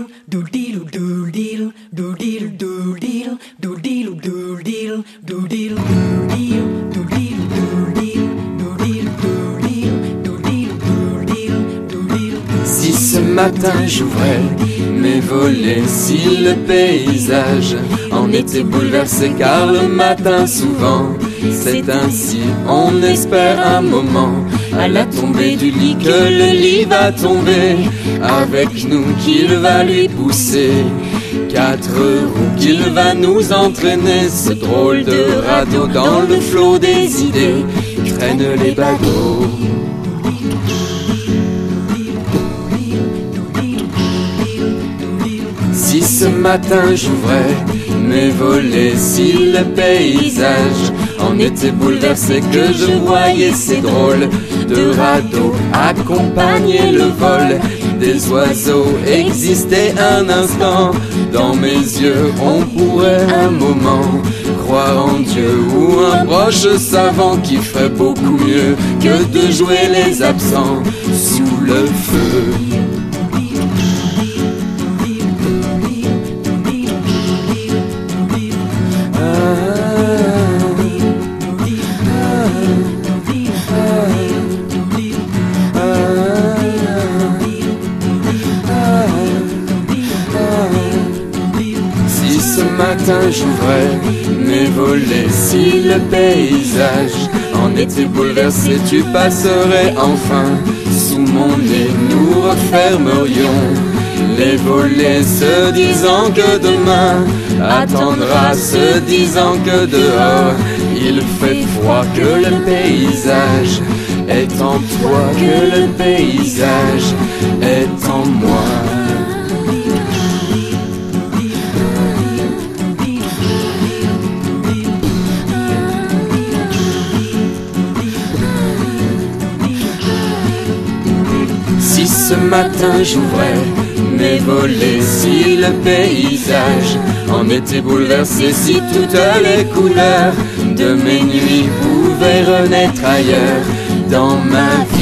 Si ce matin j'ouvrais mes volets, si le paysage en était bouleversé, car le matin souvent c'est ainsi, on espère un moment à la tombée du lit que le lit va tomber avec nous, qu'il va lui pousser 4 roues, qu'il va nous entraîner, ce drôle de radeau dans le flot des idées traîne les bateaux. Si ce matin j'ouvrais mes volets, si le paysage en était bouleversé, que je voyais ces drôles de radeaux accompagner le vol des oiseaux, exister un instant dans mes yeux, on pourrait un moment croire en Dieu ou un proche savant qui ferait beaucoup mieux que de jouer les absents sous le feu. Si ce matin j'ouvrais mes volets, si le paysage en était bouleversé, tu passerais enfin sous mon nez, nous refermerions les volets, se disant que demain attendra, se disant que dehors il fait froid, que le paysage est en toi, que le paysage est en moi. Si ce matin j'ouvrais mes volets, si le paysage en était bouleversé, si toutes les couleurs de mes nuits pouvaient renaître ailleurs dans ma vie.